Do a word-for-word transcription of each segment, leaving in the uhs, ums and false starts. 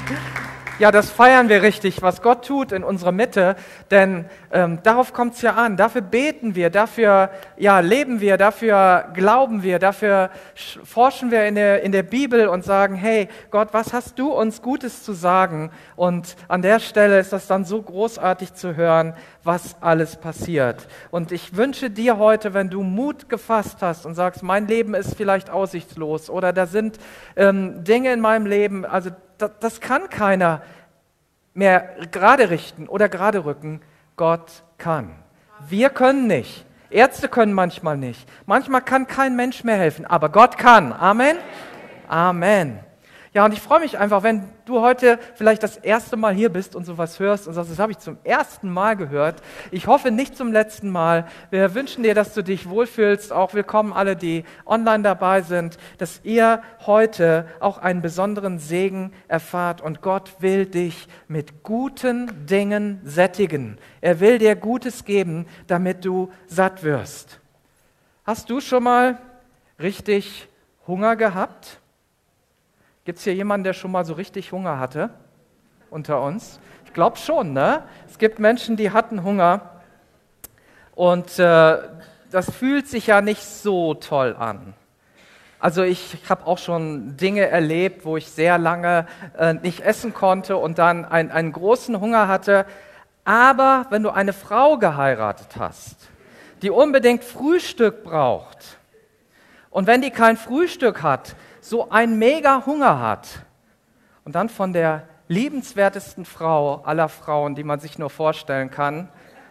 Ja, das feiern wir richtig, was Gott tut in unserer Mitte, denn ähm, darauf kommt es ja an. Dafür beten wir, dafür ja, leben wir, dafür glauben wir, dafür forschen wir in der, in der Bibel und sagen, hey Gott, was hast du uns Gutes zu sagen? Und an der Stelle ist das dann so großartig zu hören, was alles passiert. Und ich wünsche dir heute, wenn du Mut gefasst hast und sagst, mein Leben ist vielleicht aussichtslos oder da sind ähm, Dinge in meinem Leben, also das, das kann keiner mehr gerade richten oder gerade rücken. Gott kann. Wir können nicht. Ärzte können manchmal nicht. Manchmal kann kein Mensch mehr helfen, aber Gott kann. Amen? Amen. Ja, und ich freue mich einfach, wenn du heute vielleicht das erste Mal hier bist und sowas hörst und sagst, das habe ich zum ersten Mal gehört. Ich hoffe nicht zum letzten Mal. Wir wünschen dir, dass du dich wohlfühlst. Auch willkommen alle, die online dabei sind, dass ihr heute auch einen besonderen Segen erfahrt und Gott will dich mit guten Dingen sättigen. Er will dir Gutes geben, damit du satt wirst. Hast du schon mal richtig Hunger gehabt? Gibt es hier jemanden, der schon mal so richtig Hunger hatte unter uns? Ich glaube schon, ne? Es gibt Menschen, die hatten Hunger und äh, das fühlt sich ja nicht so toll an. Also ich habe auch schon Dinge erlebt, wo ich sehr lange äh, nicht essen konnte und dann ein, einen großen Hunger hatte. Aber wenn du eine Frau geheiratet hast, die unbedingt Frühstück braucht und wenn die kein Frühstück hat, so einen mega Hunger hat und dann von der liebenswertesten Frau aller Frauen, die man sich nur vorstellen kann,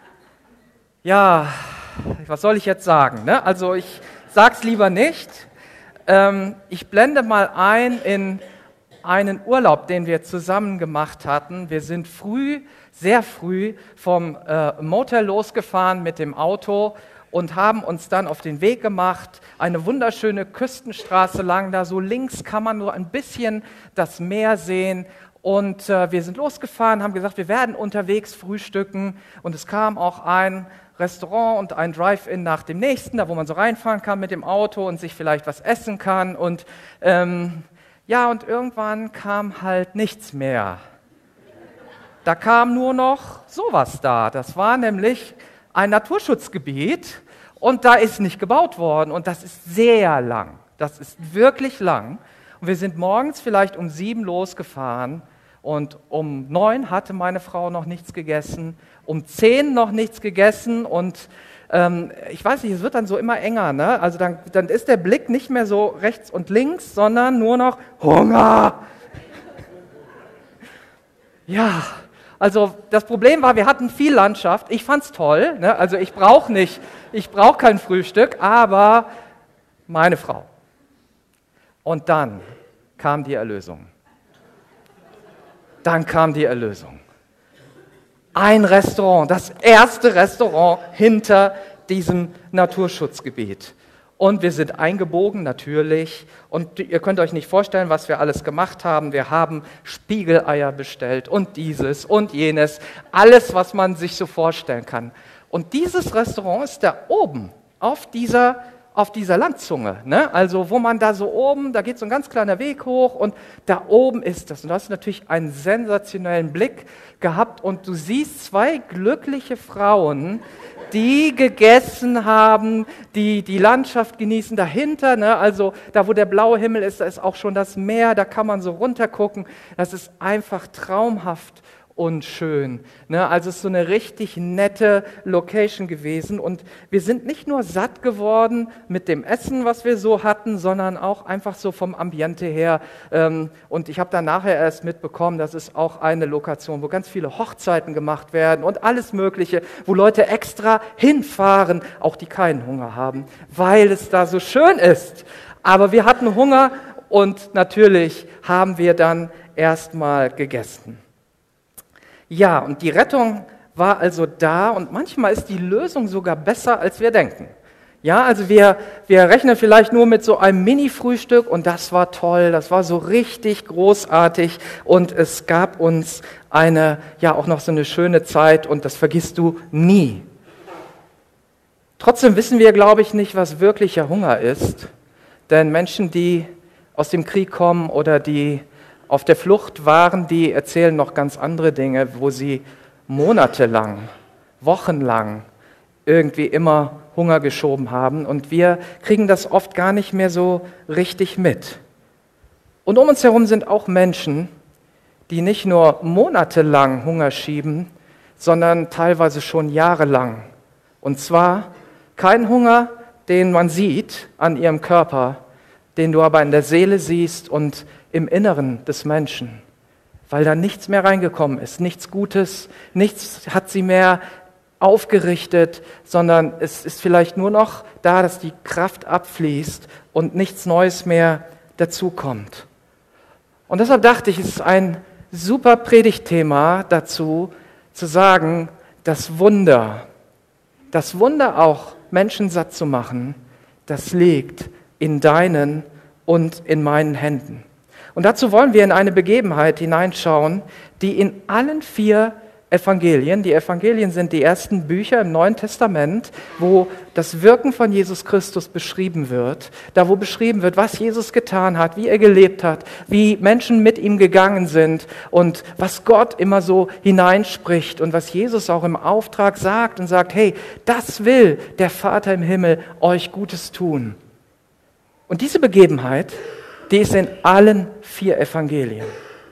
ja, was soll ich jetzt sagen? Ne? Also ich sag's lieber nicht. Ähm, ich blende mal ein in einen Urlaub, den wir zusammen gemacht hatten. Wir sind früh, sehr früh vom äh, Motel losgefahren mit dem Auto und haben uns dann auf den Weg gemacht, eine wunderschöne Küstenstraße lang, da so links kann man nur ein bisschen das Meer sehen und äh, wir sind losgefahren, haben gesagt, wir werden unterwegs frühstücken und es kam auch ein Restaurant und ein Drive-In nach dem nächsten, da wo man so reinfahren kann mit dem Auto und sich vielleicht was essen kann und ähm, ja, und irgendwann kam halt nichts mehr. Da kam nur noch sowas da, das war nämlich ein Naturschutzgebiet und da ist nicht gebaut worden und das ist sehr lang, das ist wirklich lang. Und wir sind morgens vielleicht um sieben losgefahren und um neun hatte meine Frau noch nichts gegessen, um zehn noch nichts gegessen und ähm, ich weiß nicht, es wird dann so immer enger, ne? Also dann, dann ist der Blick nicht mehr so rechts und links, sondern nur noch Hunger. Ja. Also das Problem war, wir hatten viel Landschaft. Ich fand's toll, ne? Also ich brauche nicht, ich brauche kein Frühstück, aber meine Frau. Und dann kam die Erlösung. Dann kam die Erlösung. Ein Restaurant, das erste Restaurant hinter diesem Naturschutzgebiet. Und wir sind eingebogen, natürlich. Und ihr könnt euch nicht vorstellen, was wir alles gemacht haben. Wir haben Spiegeleier bestellt und dieses und jenes. Alles, was man sich so vorstellen kann. Und dieses Restaurant ist da oben, auf dieser, auf dieser Landzunge. Ne? Also wo man da so oben, da geht so ein ganz kleiner Weg hoch und da oben ist das. Und du hast natürlich einen sensationellen Blick gehabt. Und du siehst zwei glückliche Frauen, die gegessen haben, die die Landschaft genießen dahinter, ne? Also da, wo der blaue Himmel ist, da ist auch schon das Meer, da kann man so runter gucken. Das ist einfach traumhaft und schön. Ne? Also es ist so eine richtig nette Location gewesen und wir sind nicht nur satt geworden mit dem Essen, was wir so hatten, sondern auch einfach so vom Ambiente her. Und ich habe dann nachher erst mitbekommen, das ist auch eine Lokation, wo ganz viele Hochzeiten gemacht werden und alles Mögliche, wo Leute extra hinfahren, auch die keinen Hunger haben, weil es da so schön ist. Aber wir hatten Hunger und natürlich haben wir dann erstmal gegessen. Ja, und die Rettung war also da und manchmal ist die Lösung sogar besser, als wir denken. Ja, also wir, wir rechnen vielleicht nur mit so einem Mini-Frühstück und das war toll, das war so richtig großartig und es gab uns eine, ja auch noch so eine schöne Zeit und das vergisst du nie. Trotzdem wissen wir, glaube ich, nicht, was wirklicher Hunger ist, denn Menschen, die aus dem Krieg kommen oder die auf der Flucht waren, die erzählen noch ganz andere Dinge, wo sie monatelang, wochenlang irgendwie immer Hunger geschoben haben. Und wir kriegen das oft gar nicht mehr so richtig mit. Und um uns herum sind auch Menschen, die nicht nur monatelang Hunger schieben, sondern teilweise schon jahrelang. Und zwar kein Hunger, den man sieht an ihrem Körper, den du aber in der Seele siehst und im Inneren des Menschen, weil da nichts mehr reingekommen ist, nichts Gutes, nichts hat sie mehr aufgerichtet, sondern es ist vielleicht nur noch da, dass die Kraft abfließt und nichts Neues mehr dazukommt. Und deshalb dachte ich, es ist ein super Predigtthema dazu, zu sagen, das Wunder, das Wunder auch Menschen satt zu machen, das liegt in deinen und in meinen Händen. Und dazu wollen wir in eine Begebenheit hineinschauen, die in allen vier Evangelien, die Evangelien sind die ersten Bücher im Neuen Testament, wo das Wirken von Jesus Christus beschrieben wird, da wo beschrieben wird, was Jesus getan hat, wie er gelebt hat, wie Menschen mit ihm gegangen sind und was Gott immer so hineinspricht und was Jesus auch im Auftrag sagt und sagt, hey, das will der Vater im Himmel euch Gutes tun. Und diese Begebenheit, die ist in allen vier Evangelien.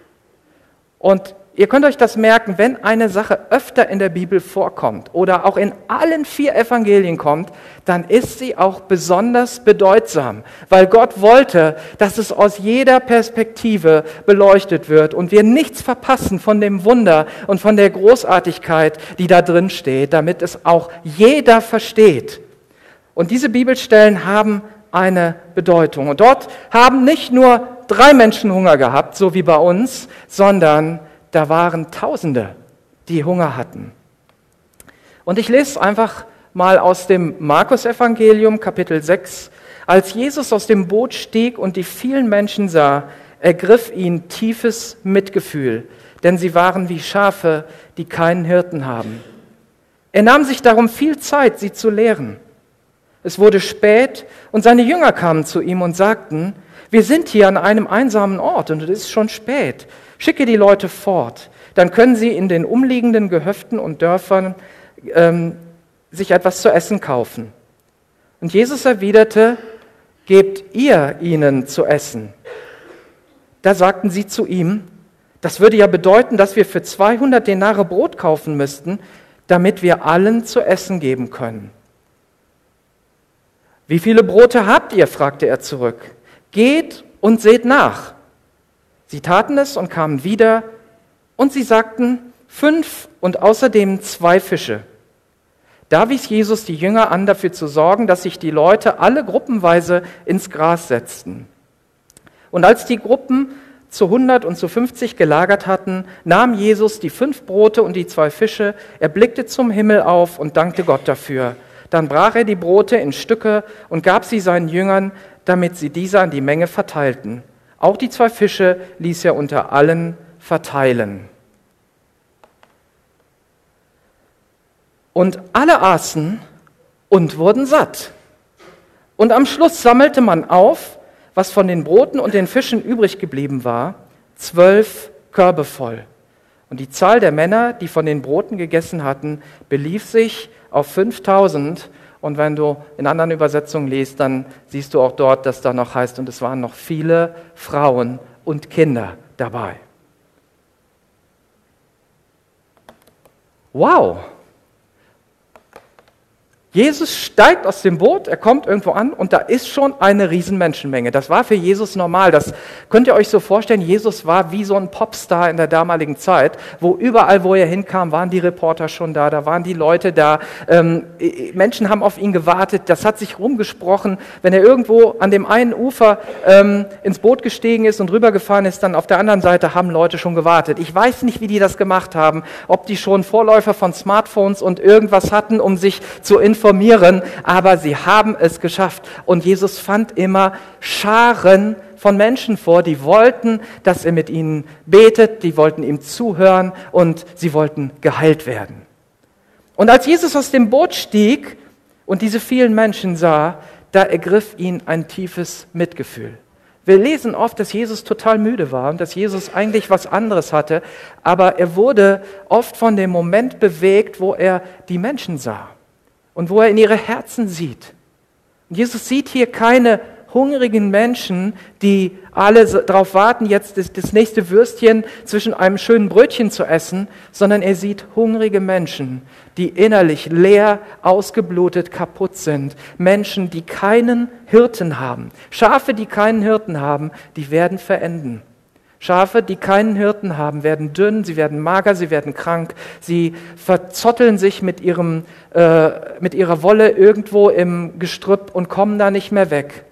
Und ihr könnt euch das merken, wenn eine Sache öfter in der Bibel vorkommt oder auch in allen vier Evangelien kommt, dann ist sie auch besonders bedeutsam, weil Gott wollte, dass es aus jeder Perspektive beleuchtet wird und wir nichts verpassen von dem Wunder und von der Großartigkeit, die da drin steht, damit es auch jeder versteht. Und diese Bibelstellen haben eine Bedeutung. Und dort haben nicht nur drei Menschen Hunger gehabt, so wie bei uns, sondern da waren Tausende, die Hunger hatten. Und ich lese einfach mal aus dem Markus-Evangelium, Kapitel sechs. Als Jesus aus dem Boot stieg und die vielen Menschen sah, ergriff ihn tiefes Mitgefühl, denn sie waren wie Schafe, die keinen Hirten haben. Er nahm sich darum viel Zeit, sie zu lehren. Es wurde spät und seine Jünger kamen zu ihm und sagten, wir sind hier an einem einsamen Ort und es ist schon spät. Schicke die Leute fort, dann können sie in den umliegenden Gehöften und Dörfern ähm, sich etwas zu essen kaufen. Und Jesus erwiderte, gebt ihr ihnen zu essen. Da sagten sie zu ihm, das würde ja bedeuten, dass wir für zweihundert Denare Brot kaufen müssten, damit wir allen zu essen geben können. Wie viele Brote habt ihr? Fragte er zurück. Geht und seht nach. Sie taten es und kamen wieder und sie sagten, fünf und außerdem zwei Fische. Da wies Jesus die Jünger an, dafür zu sorgen, dass sich die Leute alle gruppenweise ins Gras setzten. Und als die Gruppen zu hundert und zu fünfzig gelagert hatten, nahm Jesus die fünf Brote und die zwei Fische, er blickte zum Himmel auf und dankte Gott dafür. Dann brach er die Brote in Stücke und gab sie seinen Jüngern, damit sie diese an die Menge verteilten. Auch die zwei Fische ließ er unter allen verteilen. Und alle aßen und wurden satt. Und am Schluss sammelte man auf, was von den Broten und den Fischen übrig geblieben war, zwölf Körbe voll. Und die Zahl der Männer, die von den Broten gegessen hatten, belief sich auf fünftausend. Und wenn du in anderen Übersetzungen liest, dann siehst du auch dort, dass da noch heißt, und es waren noch viele Frauen und Kinder dabei. Wow! Jesus steigt aus dem Boot, er kommt irgendwo an und da ist schon eine riesen Menschenmenge. Das war für Jesus normal. Das könnt ihr euch so vorstellen, Jesus war wie so ein Popstar in der damaligen Zeit, wo überall, wo er hinkam, waren die Reporter schon da, da waren die Leute da. Ähm, Menschen haben auf ihn gewartet, das hat sich rumgesprochen. Wenn er irgendwo an dem einen Ufer ähm, ins Boot gestiegen ist und rübergefahren ist, dann auf der anderen Seite haben Leute schon gewartet. Ich weiß nicht, wie die das gemacht haben, ob die schon Vorläufer von Smartphones und irgendwas hatten, um sich zu informieren. informieren, aber sie haben es geschafft. Und Jesus fand immer Scharen von Menschen vor, die wollten, dass er mit ihnen betet, die wollten ihm zuhören und sie wollten geheilt werden. Und als Jesus aus dem Boot stieg und diese vielen Menschen sah, da ergriff ihn ein tiefes Mitgefühl. Wir lesen oft, dass Jesus total müde war und dass Jesus eigentlich was anderes hatte, aber er wurde oft von dem Moment bewegt, wo er die Menschen sah und wo er in ihre Herzen sieht. Und Jesus sieht hier keine hungrigen Menschen, die alle darauf warten, jetzt das, das nächste Würstchen zwischen einem schönen Brötchen zu essen, sondern er sieht hungrige Menschen, die innerlich leer, ausgeblutet, kaputt sind. Menschen, die keinen Hirten haben. Schafe, die keinen Hirten haben, die werden verenden. Schafe, die keinen Hirten haben, werden dünn, sie werden mager, sie werden krank, sie verzotteln sich mit, ihrem, äh, mit ihrer Wolle irgendwo im Gestrüpp und kommen da nicht mehr weg.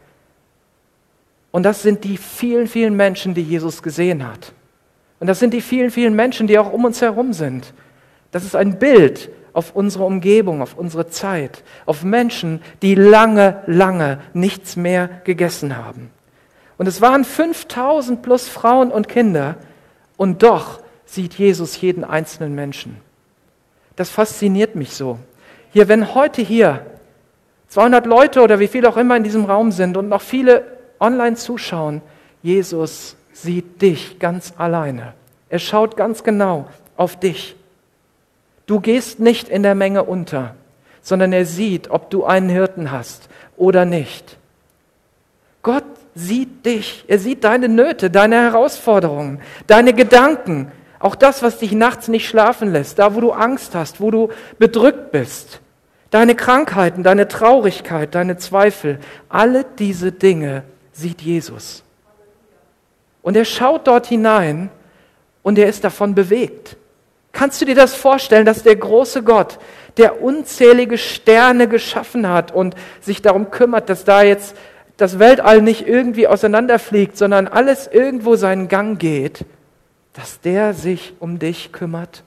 Und das sind die vielen, vielen Menschen, die Jesus gesehen hat. Und das sind die vielen, vielen Menschen, die auch um uns herum sind. Das ist ein Bild auf unsere Umgebung, auf unsere Zeit, auf Menschen, die lange, lange nichts mehr gegessen haben. Und es waren fünftausend plus Frauen und Kinder und doch sieht Jesus jeden einzelnen Menschen. Das fasziniert mich so. Hier, wenn heute hier zweihundert Leute oder wie viele auch immer in diesem Raum sind und noch viele online zuschauen, Jesus sieht dich ganz alleine. Er schaut ganz genau auf dich. Du gehst nicht in der Menge unter, sondern er sieht, ob du einen Hirten hast oder nicht. Gott sieht dich, er sieht deine Nöte, deine Herausforderungen, deine Gedanken, auch das, was dich nachts nicht schlafen lässt, da wo du Angst hast, wo du bedrückt bist, deine Krankheiten, deine Traurigkeit, deine Zweifel, alle diese Dinge sieht Jesus. Und er schaut dort hinein und er ist davon bewegt. Kannst du dir das vorstellen, dass der große Gott, der unzählige Sterne geschaffen hat und sich darum kümmert, dass da jetzt das Weltall nicht irgendwie auseinanderfliegt, sondern alles irgendwo seinen Gang geht, dass der sich um dich kümmert?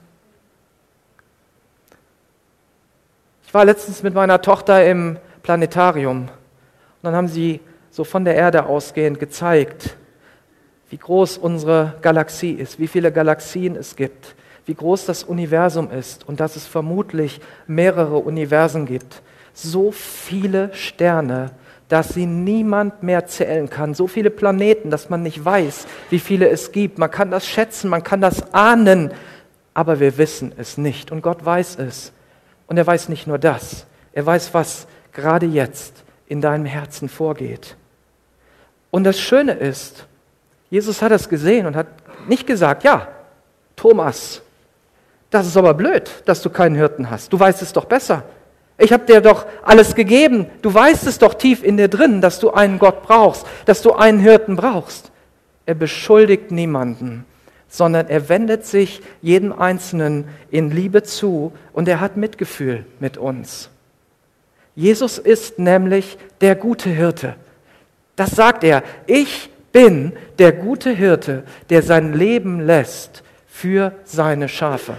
Ich war letztens mit meiner Tochter im Planetarium und dann haben sie so von der Erde ausgehend gezeigt, wie groß unsere Galaxie ist, wie viele Galaxien es gibt, wie groß das Universum ist und dass es vermutlich mehrere Universen gibt. So viele Sterne, dass sie niemand mehr zählen kann. So viele Planeten, dass man nicht weiß, wie viele es gibt. Man kann das schätzen, man kann das ahnen, aber wir wissen es nicht. Und Gott weiß es. Und er weiß nicht nur das, er weiß, was gerade jetzt in deinem Herzen vorgeht. Und das Schöne ist, Jesus hat das gesehen und hat nicht gesagt, ja, Thomas, das ist aber blöd, dass du keinen Hirten hast. Du weißt es doch besser. Ich habe dir doch alles gegeben. Du weißt es doch tief in dir drin, dass du einen Gott brauchst, dass du einen Hirten brauchst. Er beschuldigt niemanden, sondern er wendet sich jedem Einzelnen in Liebe zu und er hat Mitgefühl mit uns. Jesus ist nämlich der gute Hirte. Das sagt er. Ich bin der gute Hirte, der sein Leben lässt für seine Schafe.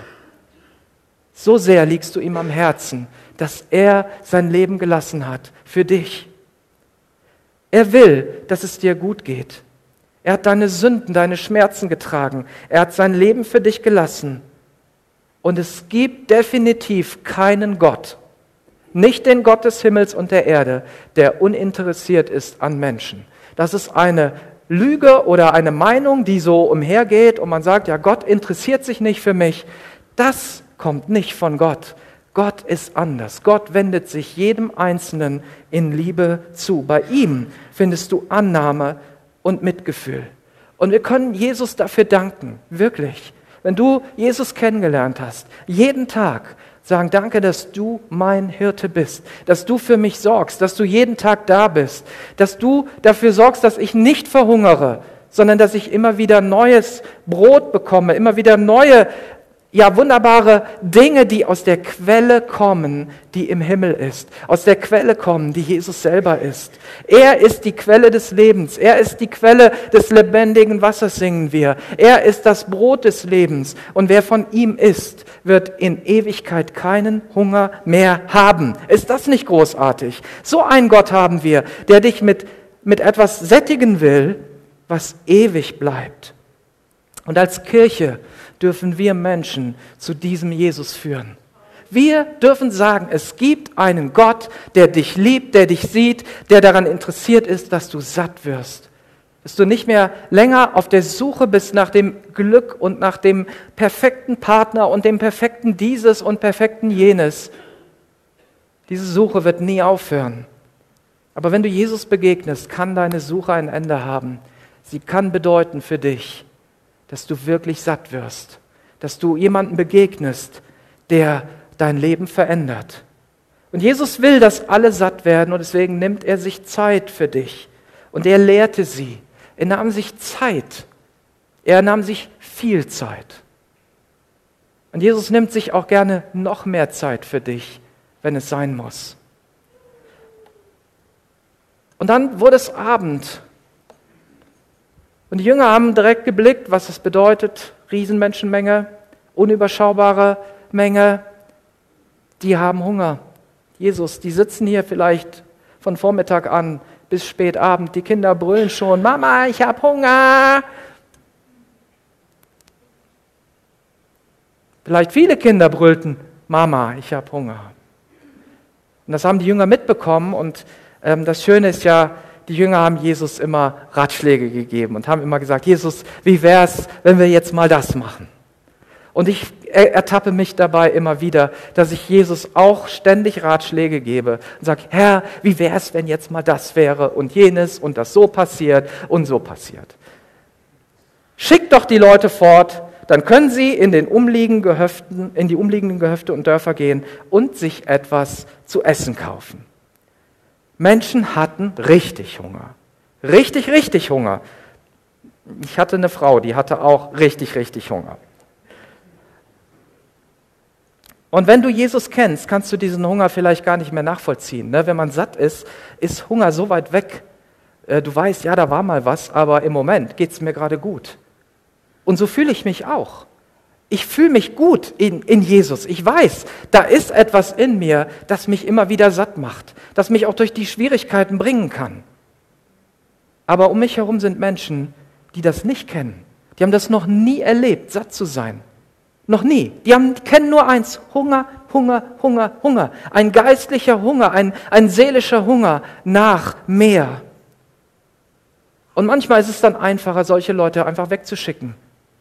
So sehr liegst du ihm am Herzen, dass er sein Leben gelassen hat für dich. Er will, dass es dir gut geht. Er hat deine Sünden, deine Schmerzen getragen. Er hat sein Leben für dich gelassen. Und es gibt definitiv keinen Gott, nicht den Gott des Himmels und der Erde, der uninteressiert ist an Menschen. Das ist eine Lüge oder eine Meinung, die so umhergeht und man sagt, ja, Gott interessiert sich nicht für mich. Das kommt nicht von Gott. Gott ist anders. Gott wendet sich jedem Einzelnen in Liebe zu. Bei ihm findest du Annahme und Mitgefühl. Und wir können Jesus dafür danken, wirklich. Wenn du Jesus kennengelernt hast, jeden Tag sagen, danke, dass du mein Hirte bist, dass du für mich sorgst, dass du jeden Tag da bist, dass du dafür sorgst, dass ich nicht verhungere, sondern dass ich immer wieder neues Brot bekomme, immer wieder neue, ja, wunderbare Dinge, die aus der Quelle kommen, die im Himmel ist, aus der Quelle kommen, die Jesus selber ist. Er ist die Quelle des Lebens, er ist die Quelle des lebendigen Wassers, singen wir. Er ist das Brot des Lebens und wer von ihm isst, wird in Ewigkeit keinen Hunger mehr haben. Ist das nicht großartig? So einen Gott haben wir, der dich mit, mit etwas sättigen will, was ewig bleibt. Und als Kirche dürfen wir Menschen zu diesem Jesus führen. Wir dürfen sagen, es gibt einen Gott, der dich liebt, der dich sieht, der daran interessiert ist, dass du satt wirst. Dass du nicht mehr länger auf der Suche bist nach dem Glück und nach dem perfekten Partner und dem perfekten dieses und perfekten jenes. Diese Suche wird nie aufhören. Aber wenn du Jesus begegnest, kann deine Suche ein Ende haben. Sie kann bedeuten für dich, dass du wirklich satt wirst, dass du jemanden begegnest, der dein Leben verändert. Und Jesus will, dass alle satt werden und deswegen nimmt er sich Zeit für dich. Und er lehrte sie. Er nahm sich Zeit. Er nahm sich viel Zeit. Und Jesus nimmt sich auch gerne noch mehr Zeit für dich, wenn es sein muss. Und dann wurde es Abend. Und die Jünger haben direkt geblickt, was es bedeutet. Riesenmenschenmenge, unüberschaubare Menge. Die haben Hunger. Jesus, die sitzen hier vielleicht von Vormittag an bis spät Abend. Die Kinder brüllen schon, Mama, ich hab Hunger. Vielleicht viele Kinder brüllten, Mama, ich hab Hunger. Und das haben die Jünger mitbekommen und ähm, das Schöne ist ja, die Jünger haben Jesus immer Ratschläge gegeben und haben immer gesagt, Jesus, wie wär's, wenn wir jetzt mal das machen? Und ich ertappe mich dabei immer wieder, dass ich Jesus auch ständig Ratschläge gebe und sage, Herr, wie wäre es, wenn jetzt mal das wäre und jenes und das so passiert und so passiert. Schickt doch die Leute fort, dann können sie in, den umliegenden Gehöften, in die umliegenden Gehöfte und Dörfer gehen und sich etwas zu essen kaufen. Menschen hatten richtig Hunger. Richtig, richtig Hunger. Ich hatte eine Frau, die hatte auch richtig, richtig Hunger. Und wenn du Jesus kennst, kannst du diesen Hunger vielleicht gar nicht mehr nachvollziehen. Ne? Wenn man satt ist, ist Hunger so weit weg. Äh, du weißt, ja, da war mal was, aber im Moment geht es mir gerade gut. Und so fühle ich mich auch. Ich fühle mich gut in, in Jesus. Ich weiß, da ist etwas in mir, das mich immer wieder satt macht, das mich auch durch die Schwierigkeiten bringen kann. Aber um mich herum sind Menschen, die das nicht kennen. Die haben das noch nie erlebt, satt zu sein. Noch nie. Die haben, kennen nur eins, Hunger, Hunger, Hunger, Hunger. Ein geistlicher Hunger, ein, ein seelischer Hunger nach mehr. Und manchmal ist es dann einfacher, solche Leute einfach wegzuschicken.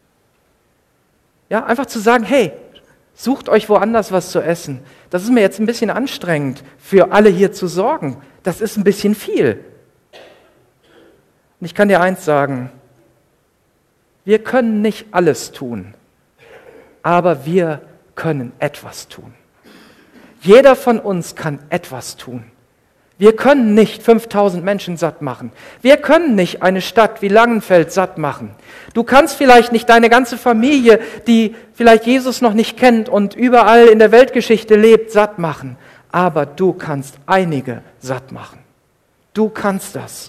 Ja, einfach zu sagen, hey, sucht euch woanders was zu essen. Das ist mir jetzt ein bisschen anstrengend, für alle hier zu sorgen. Das ist ein bisschen viel. Und ich kann dir eins sagen, wir können nicht alles tun. Aber wir können etwas tun. Jeder von uns kann etwas tun. Wir können nicht fünftausend Menschen satt machen. Wir können nicht eine Stadt wie Langenfeld satt machen. Du kannst vielleicht nicht deine ganze Familie, die vielleicht Jesus noch nicht kennt und überall in der Weltgeschichte lebt, satt machen. Aber du kannst einige satt machen. Du kannst das.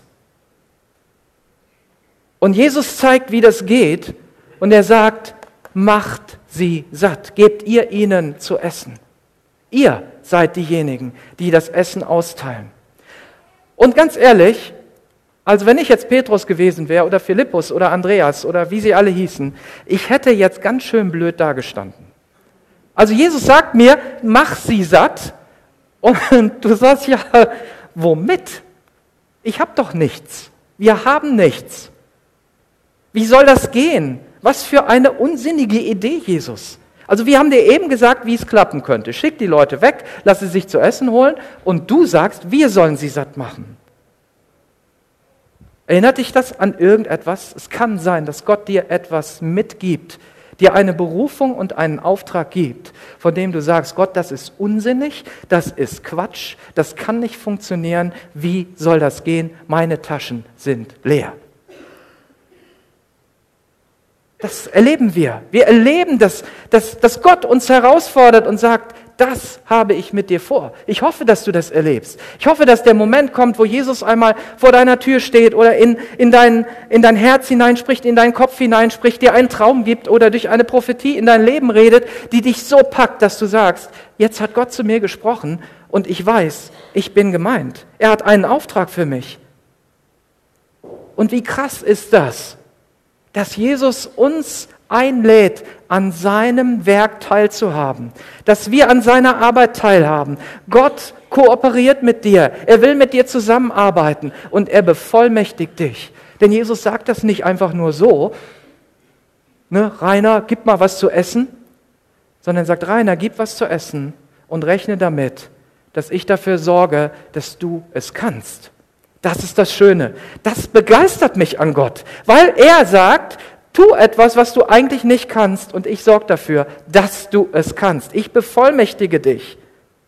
Und Jesus zeigt, wie das geht. Und er sagt, macht sie satt, gebt ihr ihnen zu essen. Ihr seid diejenigen, die das Essen austeilen. Und ganz ehrlich, also wenn ich jetzt Petrus gewesen wäre oder Philippus oder Andreas oder wie sie alle hießen, ich hätte jetzt ganz schön blöd dagestanden. Also Jesus sagt mir, mach sie satt und du sagst, ja, womit? Ich habe doch nichts. Wir haben nichts. Wie soll das gehen? Was für eine unsinnige Idee, Jesus. Also wir haben dir eben gesagt, wie es klappen könnte. Schick die Leute weg, lass sie sich zu essen holen und du sagst, wir sollen sie satt machen. Erinnert dich das an irgendetwas? Es kann sein, dass Gott dir etwas mitgibt, dir eine Berufung und einen Auftrag gibt, von dem du sagst, Gott, das ist unsinnig, das ist Quatsch, das kann nicht funktionieren. Wie soll das gehen? Meine Taschen sind leer. Das erleben wir. Wir erleben, dass, dass, dass Gott uns herausfordert und sagt, das habe ich mit dir vor. Ich hoffe, dass du das erlebst. Ich hoffe, dass der Moment kommt, wo Jesus einmal vor deiner Tür steht oder in, in, dein, in dein Herz hineinspricht, in deinen Kopf hineinspricht, dir einen Traum gibt oder durch eine Prophetie in dein Leben redet, die dich so packt, dass du sagst, jetzt hat Gott zu mir gesprochen und ich weiß, ich bin gemeint. Er hat einen Auftrag für mich. Und wie krass ist das? Dass Jesus uns einlädt, an seinem Werk teilzuhaben, dass wir an seiner Arbeit teilhaben. Gott kooperiert mit dir, er will mit dir zusammenarbeiten und er bevollmächtigt dich, Denn Jesus sagt das nicht einfach nur so, ne, Rainer, gib mal was zu essen, sondern er sagt, Rainer, gib was zu essen und rechne damit, dass ich dafür sorge, dass du es kannst. Das ist das Schöne. Das begeistert mich an Gott, weil er sagt, tu etwas, was du eigentlich nicht kannst und ich sorge dafür, dass du es kannst. Ich bevollmächtige dich.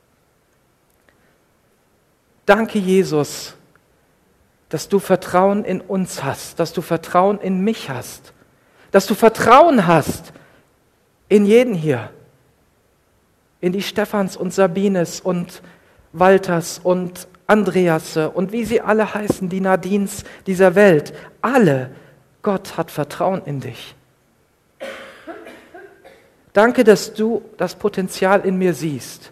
Danke, Jesus, dass du Vertrauen in uns hast, dass du Vertrauen in mich hast, dass du Vertrauen hast in jeden hier, in die Stephans und Sabines und Walters und Andreasse und wie sie alle heißen, die Nadines dieser Welt. Alle, Gott hat Vertrauen in dich. Danke, dass du das Potenzial in mir siehst.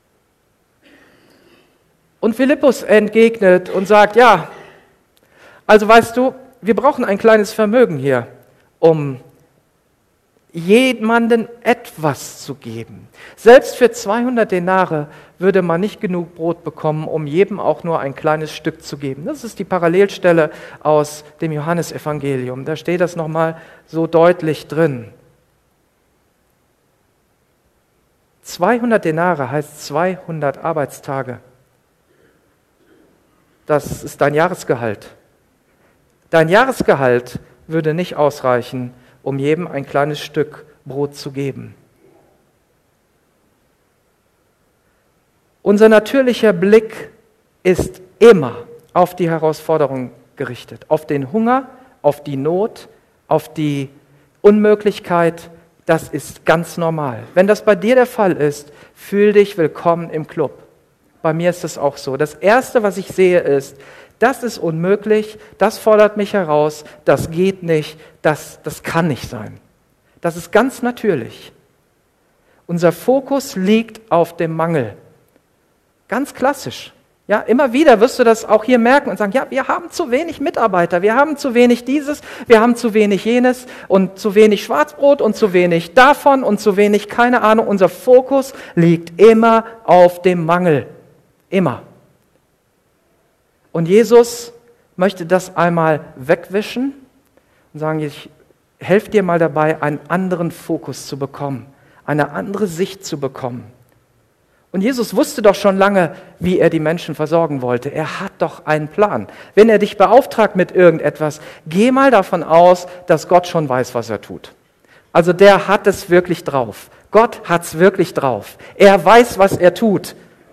Und Philippus entgegnet und sagt, ja, also weißt du, wir brauchen ein kleines Vermögen hier, um jemandem etwas zu geben. Selbst für zweihundert Denare würde man nicht genug Brot bekommen, um jedem auch nur ein kleines Stück zu geben. Das ist die Parallelstelle aus dem Johannesevangelium. Da steht das nochmal so deutlich drin. zweihundert Denare heißt zweihundert Arbeitstage. Das ist dein Jahresgehalt. Dein Jahresgehalt würde nicht ausreichen, um jedem ein kleines Stück Brot zu geben. Unser natürlicher Blick ist immer auf die Herausforderung gerichtet, auf den Hunger, auf die Not, auf die Unmöglichkeit. Das ist ganz normal. Wenn das bei dir der Fall ist, fühl dich willkommen im Club. Bei mir ist es auch so. Das Erste, was ich sehe, ist, das ist unmöglich, das fordert mich heraus, das geht nicht, das, das kann nicht sein. Das ist ganz natürlich. Unser Fokus liegt auf dem Mangel. Ganz klassisch. Ja, immer wieder wirst du das auch hier merken und sagen, ja, wir haben zu wenig Mitarbeiter, wir haben zu wenig dieses, wir haben zu wenig jenes und zu wenig Schwarzbrot und zu wenig davon und zu wenig, keine Ahnung. Unser Fokus liegt immer auf dem Mangel. Immer. Und Jesus möchte das einmal wegwischen und sagen, ich helfe dir mal dabei, einen anderen Fokus zu bekommen, eine andere Sicht zu bekommen. Und Jesus wusste doch schon lange, wie er die Menschen versorgen wollte. Er hat doch einen Plan. Wenn er dich beauftragt mit irgendetwas, geh mal davon aus, dass Gott schon weiß, was er tut. Also der hat es wirklich drauf. Gott hat es wirklich drauf. Er weiß, was er tut.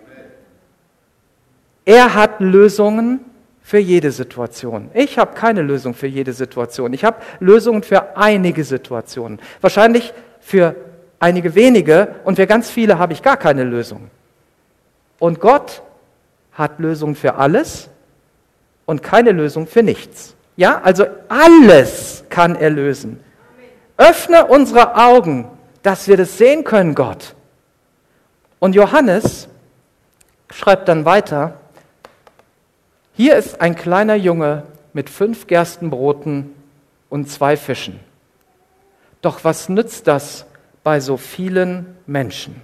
Er hat Lösungen für jede Situation. Ich habe keine Lösung für jede Situation. Ich habe Lösungen für einige Situationen. Wahrscheinlich für einige wenige und für ganz viele habe ich gar keine Lösung. Und Gott hat Lösungen für alles und keine Lösung für nichts. Ja, also alles kann er lösen. Öffne unsere Augen, dass wir das sehen können, Gott. Und Johannes schreibt dann weiter, hier ist ein kleiner Junge mit fünf Gerstenbroten und zwei Fischen. Doch was nützt das bei so vielen Menschen?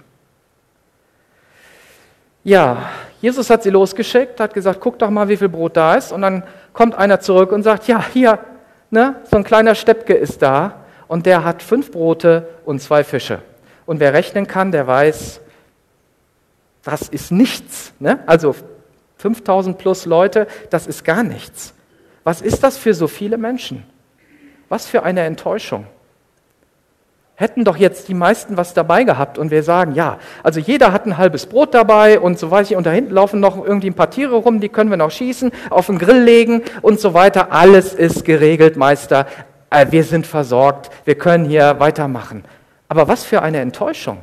Ja, Jesus hat sie losgeschickt, hat gesagt, guck doch mal, wie viel Brot da ist. Und dann kommt einer zurück und sagt, ja, hier, ne, so ein kleiner Steppke ist da und der hat fünf Brote und zwei Fische. Und wer rechnen kann, der weiß, das ist nichts. Ne? Also fünftausend plus Leute, das ist gar nichts. Was ist das für so viele Menschen? Was für eine Enttäuschung. Hätten doch jetzt die meisten was dabei gehabt und wir sagen, ja, also jeder hat ein halbes Brot dabei und so weiter und da hinten laufen noch irgendwie ein paar Tiere rum, die können wir noch schießen, auf den Grill legen und so weiter. Alles ist geregelt, Meister. Wir sind versorgt, wir können hier weitermachen. Aber was für eine Enttäuschung.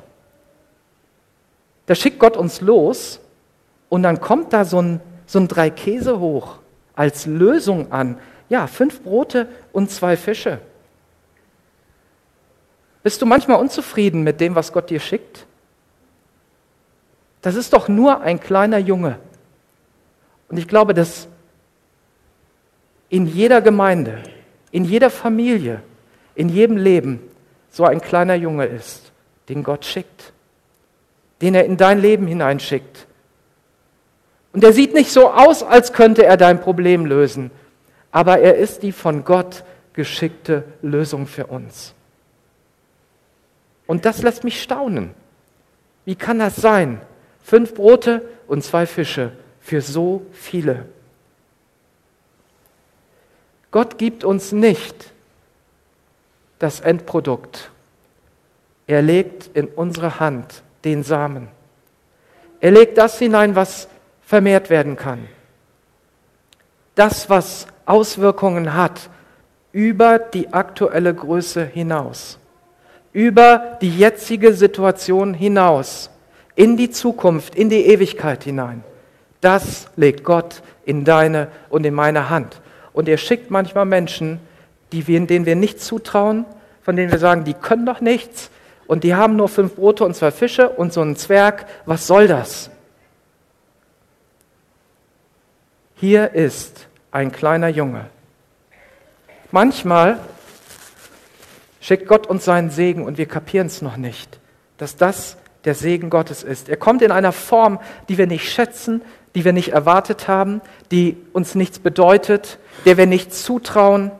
Da schickt Gott uns los und dann kommt da so ein, so ein Drei Käse hoch als Lösung an. Ja, fünf Brote und zwei Fische. Bist du manchmal unzufrieden mit dem, was Gott dir schickt? Das ist doch nur ein kleiner Junge. Und ich glaube, dass in jeder Gemeinde, in jeder Familie, in jedem Leben so ein kleiner Junge ist, den Gott schickt, den er in dein Leben hineinschickt. Und der sieht nicht so aus, als könnte er dein Problem lösen, aber er ist die von Gott geschickte Lösung für uns. Und das lässt mich staunen. Wie kann das sein? Fünf Brote und zwei Fische für so viele. Gott gibt uns nicht das Endprodukt. Er legt in unsere Hand den Samen. Er legt das hinein, was vermehrt werden kann. Das, was Auswirkungen hat über die aktuelle Größe hinaus, über die jetzige Situation hinaus, in die Zukunft, in die Ewigkeit hinein. Das legt Gott in deine und in meine Hand. Und er schickt manchmal Menschen, die wir, denen wir nicht zutrauen, von denen wir sagen, die können doch nichts und die haben nur fünf Brote und zwei Fische und so einen Zwerg. Was soll das? Hier ist ein kleiner Junge. Manchmal schickt Gott uns seinen Segen und wir kapieren es noch nicht, dass das der Segen Gottes ist. Er kommt in einer Form, die wir nicht schätzen, die wir nicht erwartet haben, die uns nichts bedeutet, der wir nichts zutrauen.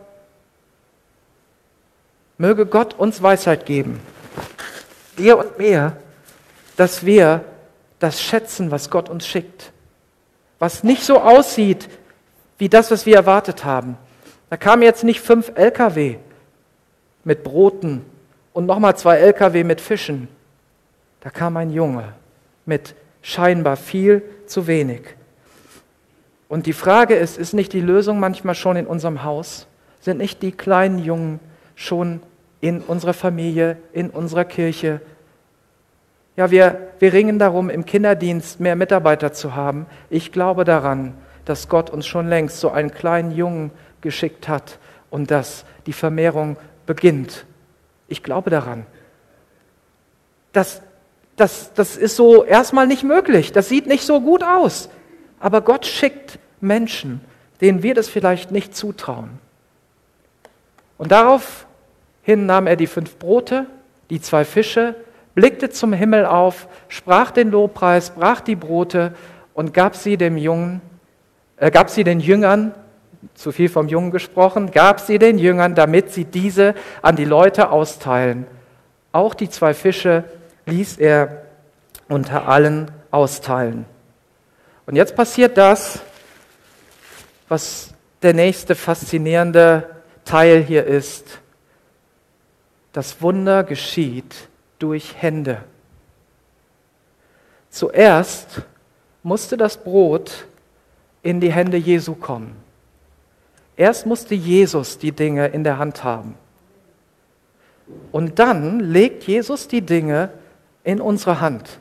Möge Gott uns Weisheit geben, dir und mir, dass wir das schätzen, was Gott uns schickt, was nicht so aussieht wie das, was wir erwartet haben. Da kamen jetzt nicht fünf L K W mit Broten und nochmal zwei L K W mit Fischen. Da kam ein Junge mit scheinbar viel zu wenig. Und die Frage ist, ist nicht die Lösung manchmal schon in unserem Haus? Sind nicht die kleinen Jungen schon in unserer Familie, in unserer Kirche? Ja, wir, wir ringen darum, im Kinderdienst mehr Mitarbeiter zu haben. Ich glaube daran, dass Gott uns schon längst so einen kleinen Jungen geschickt hat und dass die Vermehrung beginnt. Ich glaube daran. Das, das, das ist so erstmal nicht möglich. Das sieht nicht so gut aus. Aber Gott schickt Menschen, denen wir das vielleicht nicht zutrauen. Und daraufhin nahm er die fünf Brote, die zwei Fische, blickte zum Himmel auf, sprach den Lobpreis, brach die Brote und gab sie dem Jungen, äh, gab sie den Jüngern, zu viel vom Jungen gesprochen, gab sie den Jüngern, damit sie diese an die Leute austeilen. Auch die zwei Fische ließ er unter allen austeilen. Und jetzt passiert das, was der nächste faszinierende Teil hier ist. Das Wunder geschieht durch Hände. Zuerst musste das Brot in die Hände Jesu kommen. Erst musste Jesus die Dinge in der Hand haben. Und dann legt Jesus die Dinge in unsere Hand.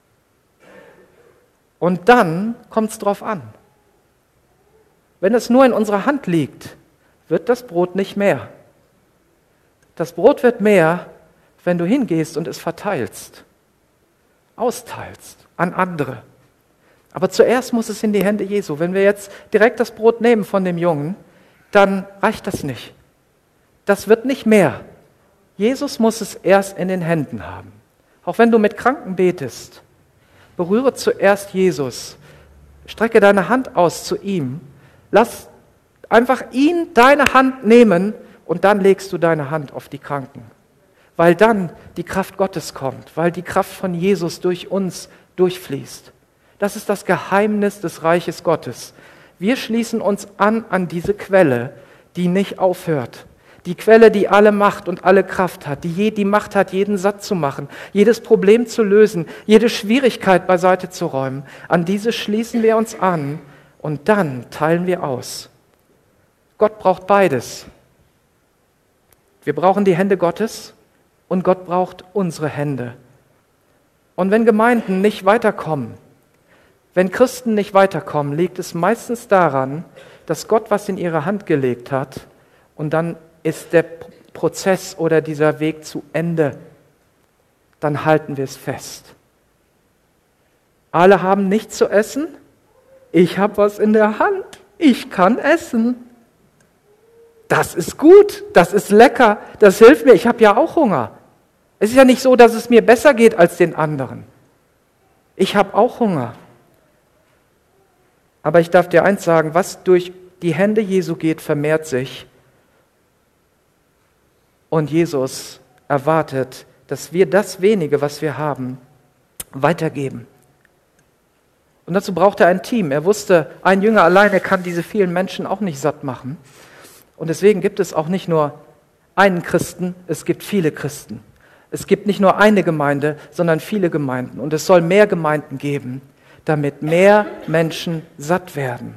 Und dann kommt es drauf an. Wenn es nur in unserer Hand liegt, wird das Brot nicht mehr. Das Brot wird mehr, wenn du hingehst und es verteilst, austeilst an andere. Aber zuerst muss es in die Hände Jesu. Wenn wir jetzt direkt das Brot nehmen von dem Jungen, dann reicht das nicht. Das wird nicht mehr. Jesus muss es erst in den Händen haben. Auch wenn du mit Kranken betest, berühre zuerst Jesus. Strecke deine Hand aus zu ihm. Lass einfach ihn deine Hand nehmen und dann legst du deine Hand auf die Kranken. Weil dann die Kraft Gottes kommt, weil die Kraft von Jesus durch uns durchfließt. Das ist das Geheimnis des Reiches Gottes. Wir schließen uns an an diese Quelle, die nicht aufhört. Die Quelle, die alle Macht und alle Kraft hat, die je, die Macht hat, jeden satt zu machen, jedes Problem zu lösen, jede Schwierigkeit beiseite zu räumen. An diese schließen wir uns an und dann teilen wir aus. Gott braucht beides. Wir brauchen die Hände Gottes und Gott braucht unsere Hände. Und wenn Gemeinden nicht weiterkommen, wenn Christen nicht weiterkommen, liegt es meistens daran, dass Gott was in ihre Hand gelegt hat und dann ist der Prozess oder dieser Weg zu Ende. Dann halten wir es fest. Alle haben nichts zu essen. Ich habe was in der Hand. Ich kann essen. Das ist gut. Das ist lecker. Das hilft mir. Ich habe ja auch Hunger. Es ist ja nicht so, dass es mir besser geht als den anderen. Ich habe auch Hunger. Aber ich darf dir eins sagen, was durch die Hände Jesu geht, vermehrt sich. Und Jesus erwartet, dass wir das Wenige, was wir haben, weitergeben. Und dazu braucht er ein Team. Er wusste, ein Jünger alleine kann diese vielen Menschen auch nicht satt machen. Und deswegen gibt es auch nicht nur einen Christen, es gibt viele Christen. Es gibt nicht nur eine Gemeinde, sondern viele Gemeinden. Und es soll mehr Gemeinden geben, damit mehr Menschen satt werden.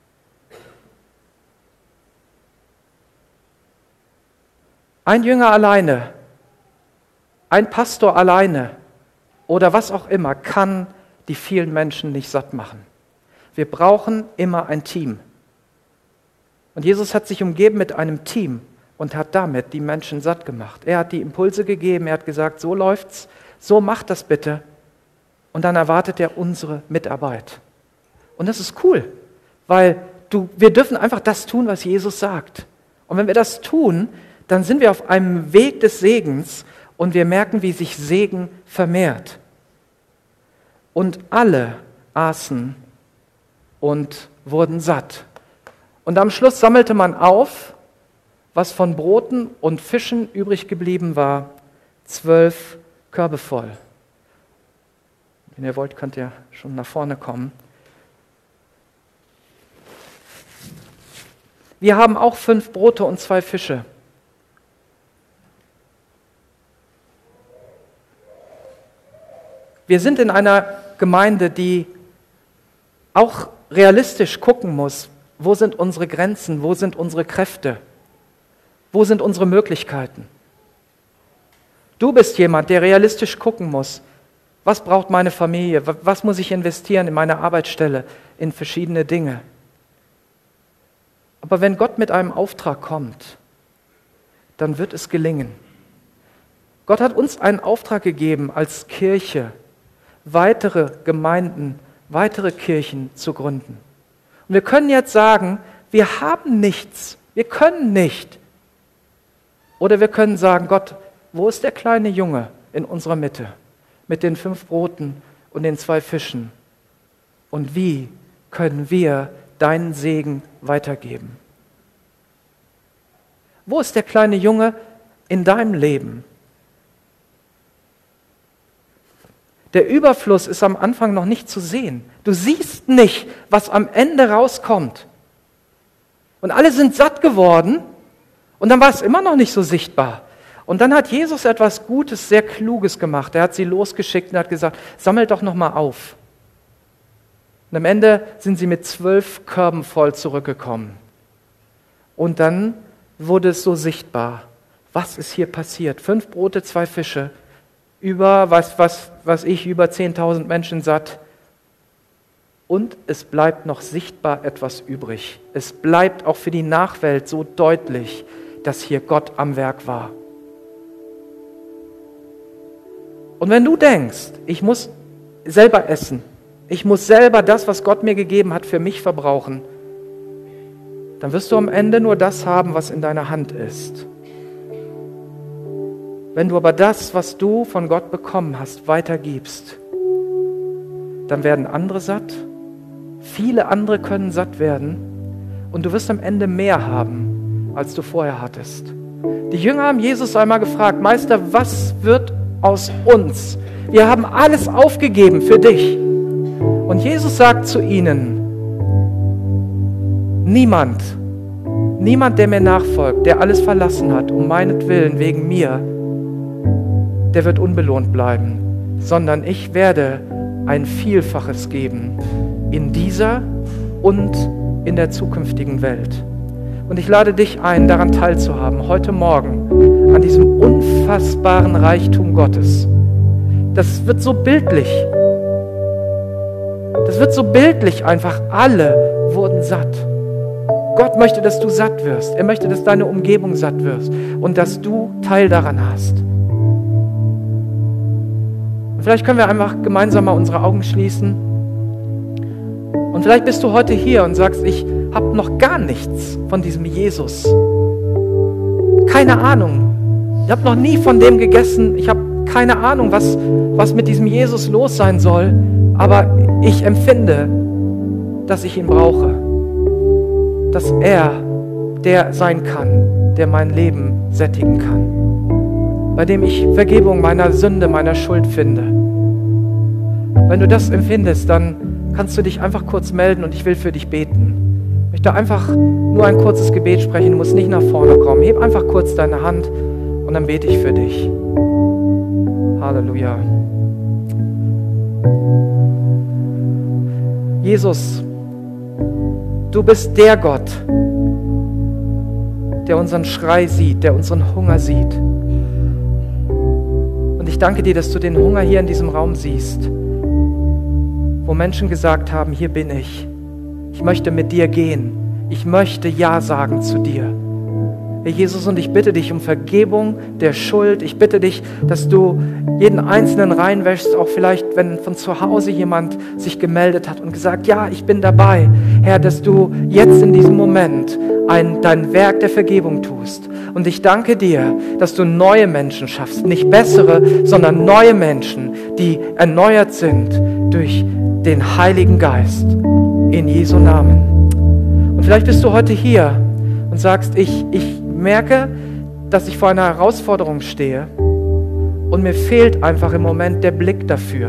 Ein Jünger alleine, ein Pastor alleine oder was auch immer kann die vielen Menschen nicht satt machen. Wir brauchen immer ein Team. Und Jesus hat sich umgeben mit einem Team und hat damit die Menschen satt gemacht. Er hat die Impulse gegeben, er hat gesagt, so läuft's, so macht das bitte. Und dann erwartet er unsere Mitarbeit. Und das ist cool, weil du, wir dürfen einfach das tun, was Jesus sagt. Und wenn wir das tun, dann sind wir auf einem Weg des Segens und wir merken, wie sich Segen vermehrt. Und alle aßen und wurden satt. Und am Schluss sammelte man auf, was von Broten und Fischen übrig geblieben war, zwölf Körbe voll. Wenn ihr wollt, könnt ihr schon nach vorne kommen. Wir haben auch fünf Brote und zwei Fische. Wir sind in einer Gemeinde, die auch realistisch gucken muss, wo sind unsere Grenzen, wo sind unsere Kräfte, wo sind unsere Möglichkeiten. Du bist jemand, der realistisch gucken muss, was braucht meine Familie, was muss ich investieren in meine Arbeitsstelle, in verschiedene Dinge. Aber wenn Gott mit einem Auftrag kommt, dann wird es gelingen. Gott hat uns einen Auftrag gegeben als Kirche, weitere Gemeinden, weitere Kirchen zu gründen. Und wir können jetzt sagen, wir haben nichts, wir können nicht. Oder wir können sagen, Gott, wo ist der kleine Junge in unserer Mitte mit den fünf Broten und den zwei Fischen? Und wie können wir deinen Segen weitergeben? Wo ist der kleine Junge in deinem Leben? Der Überfluss ist am Anfang noch nicht zu sehen. Du siehst nicht, was am Ende rauskommt. Und alle sind satt geworden und dann war es immer noch nicht so sichtbar. Und dann hat Jesus etwas Gutes, sehr Kluges gemacht. Er hat sie losgeschickt und hat gesagt, sammelt doch noch mal auf. Und am Ende sind sie mit zwölf Körben voll zurückgekommen. Und dann wurde es so sichtbar. Was ist hier passiert? Fünf Brote, zwei Fische. Über, was, was, was ich, über zehntausend Menschen satt. Und es bleibt noch sichtbar etwas übrig. Es bleibt auch für die Nachwelt so deutlich, dass hier Gott am Werk war. Und wenn du denkst, ich muss selber essen, ich muss selber das, was Gott mir gegeben hat, für mich verbrauchen, dann wirst du am Ende nur das haben, was in deiner Hand ist. Wenn du aber das, was du von Gott bekommen hast, weitergibst, dann werden andere satt, viele andere können satt werden und du wirst am Ende mehr haben, als du vorher hattest. Die Jünger haben Jesus einmal gefragt, Meister, was wird aus uns? Wir haben alles aufgegeben für dich. Und Jesus sagt zu ihnen, niemand, niemand, der mir nachfolgt, der alles verlassen hat, um meinetwillen, wegen mir, der wird unbelohnt bleiben, sondern ich werde ein Vielfaches geben in dieser und in der zukünftigen Welt. Und ich lade dich ein, daran teilzuhaben, heute Morgen, an diesem unfassbaren Reichtum Gottes. Das wird so bildlich. Das wird so bildlich einfach. Alle wurden satt. Gott möchte, dass du satt wirst. Er möchte, dass deine Umgebung satt wirst und dass du Teil daran hast. Vielleicht können wir einfach gemeinsam mal unsere Augen schließen. Und vielleicht bist du heute hier und sagst, ich habe noch gar nichts von diesem Jesus. Keine Ahnung. Ich habe noch nie von dem gegessen. Ich habe keine Ahnung, was, was mit diesem Jesus los sein soll. Aber ich empfinde, dass ich ihn brauche. dass er der sein kann, der mein Leben sättigen kann, bei dem ich Vergebung meiner Sünde, meiner Schuld finde. Wenn du das empfindest, dann kannst du dich einfach kurz melden und ich will für dich beten. Ich möchte einfach nur ein kurzes Gebet sprechen, du musst nicht nach vorne kommen. Heb einfach kurz deine Hand und dann bete ich für dich. Halleluja. Jesus, du bist der Gott, der unseren Schrei sieht, der unseren Hunger sieht. Und ich danke dir, dass du den Hunger hier in diesem Raum siehst, wo Menschen gesagt haben, hier bin ich. Ich möchte mit dir gehen. Ich möchte Ja sagen zu dir. Herr Jesus, und ich bitte dich um Vergebung der Schuld. Ich bitte dich, dass du jeden Einzelnen reinwäschst, auch vielleicht, wenn von zu Hause jemand sich gemeldet hat und gesagt, ja, ich bin dabei. Herr, dass du jetzt in diesem Moment ein, dein Werk der Vergebung tust. Und ich danke dir, dass du neue Menschen schaffst. Nicht bessere, sondern neue Menschen, die erneuert sind durch den Heiligen Geist. In Jesu Namen. Und vielleicht bist du heute hier und sagst, ich, ich merke, dass ich vor einer Herausforderung stehe und mir fehlt einfach im Moment der Blick dafür.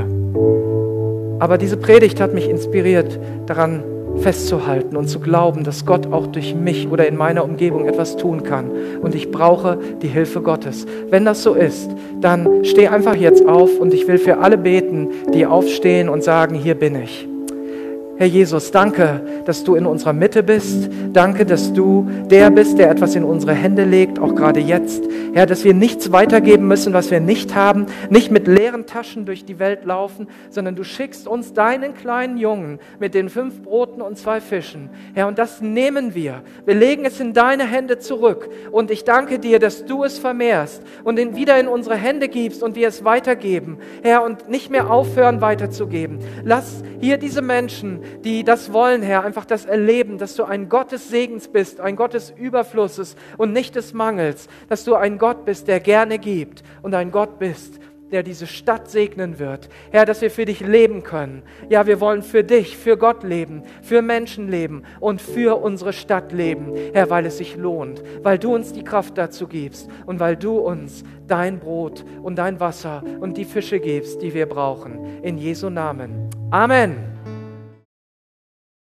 Aber diese Predigt hat mich inspiriert, daran festzuhalten und zu glauben, dass Gott auch durch mich oder in meiner Umgebung etwas tun kann. Und ich brauche die Hilfe Gottes. Wenn das so ist, dann steh einfach jetzt auf und ich will für alle beten, die aufstehen und sagen, hier bin ich. Herr Jesus, danke, dass du in unserer Mitte bist. Danke, dass du der bist, der etwas in unsere Hände legt, auch gerade jetzt. Herr, dass wir nichts weitergeben müssen, was wir nicht haben, nicht mit leeren Taschen durch die Welt laufen, sondern du schickst uns deinen kleinen Jungen mit den fünf Broten und zwei Fischen. Herr, und das nehmen wir. Wir legen es in deine Hände zurück. Und ich danke dir, dass du es vermehrst und ihn wieder in unsere Hände gibst und wir es weitergeben. Herr, und nicht mehr aufhören weiterzugeben. Lass hier diese Menschen, die das wollen, Herr, einfach das erleben, dass du ein Gott des Segens bist, ein Gott des Überflusses und nicht des Mangels, dass du ein Gott bist, der gerne gibt und ein Gott bist, der diese Stadt segnen wird. Herr, dass wir für dich leben können. Ja, wir wollen für dich, für Gott leben, für Menschen leben und für unsere Stadt leben. Herr, weil es sich lohnt, weil du uns die Kraft dazu gibst und weil du uns dein Brot und dein Wasser und die Fische gibst, die wir brauchen. In Jesu Namen. Amen.